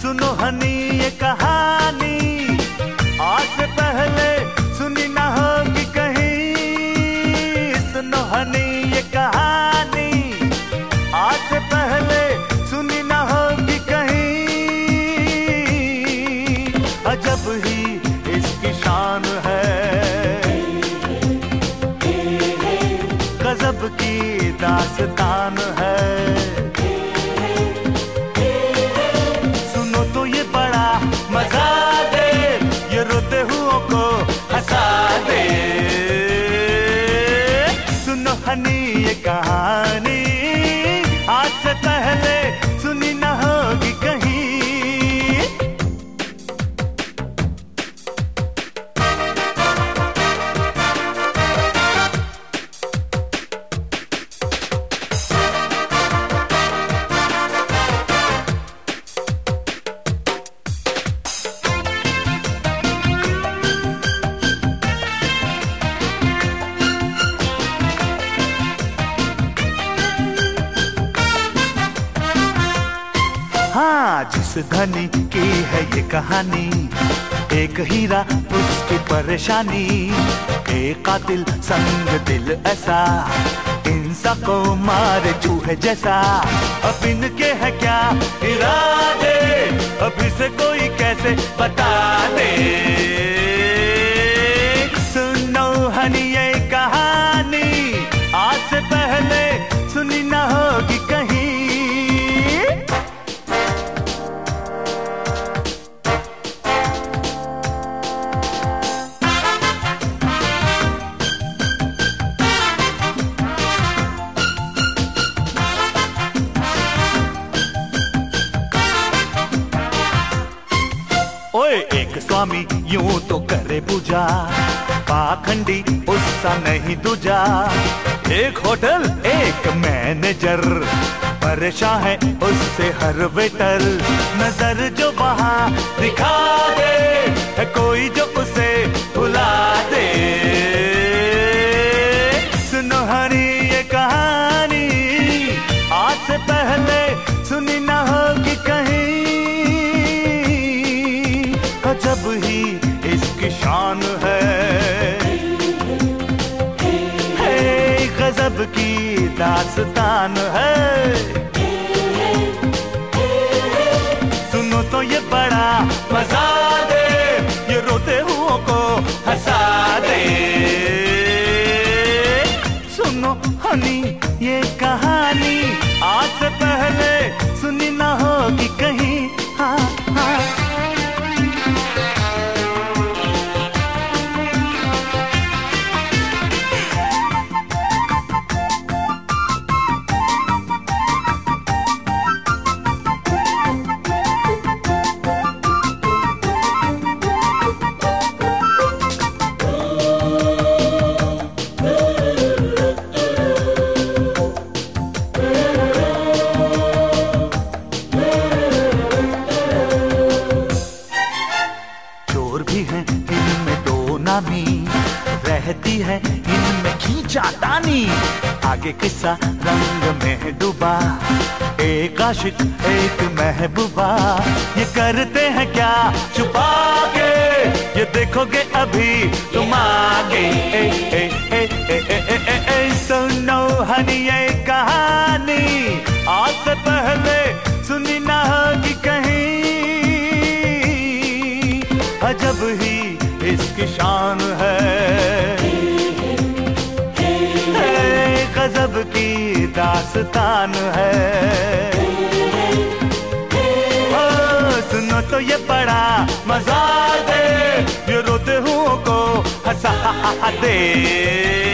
सुनो हनी ये कहानी, आज से पहले सुनी ना होगी कहीं। सुनो हनी ये कहानी, आज से पहले सुनी ना होगी कहीं। अजब ही इसकी शान है, गजब की दास्तान है। सुनो तो ये बड़ा मजा दे, ये रोते हुओं को हंसा दे। सुनो हनी ये कहानी, आज से पहले सुनी ना होगी कहीं। हाँ, जिस धनी की है ये कहानी, एक हीरा उसकी परेशानी। एक कातिल संग दिल ऐसा, इंसान को मारे चूहे जैसा। अब इनके है क्या इरादे, अभी से कोई कैसे बता दे। सुनो हनी ये कहानी, आज से पहले सुनी ना होगी कहीं। ओए एक स्वामी यूं तो करे पूजा, पाखंडी उससा नहीं दूजा। एक होटल एक मैनेजर, परेशान है उससे हर वेटर। नजर जो वहाँ दिखा दे, है कोई जो उसे भुला दे। सुनो हनी ये कहानी, आज से पहले सुनी ना होगी कहीं। गजब ही इसकी शान है, गजब की दास्तान है। सुनो तो ये बड़ा मजा दे, ये रोते हुओं को हंसा दे। सुनो हनी ये कहानी, आज से पहले सुनी ना होगी कहीं। हाँ हाँ। इनमें दो नामी, रहती है इनमें खींचातानी। आगे किस्सा रंग में डूबा, एक आशिक एक महबूबा। ये करते हैं क्या छुपा के, ये देखोगे अभी तुम आगे। सुनो हनी ये कहानी, आज से पहले सुनी ना होगी कहीं। अजब ही इसकी शान है, गजब की दास्तान है। सुनो तो ये बड़ा मजा दे, ये रोते हुओं को हंसा दे।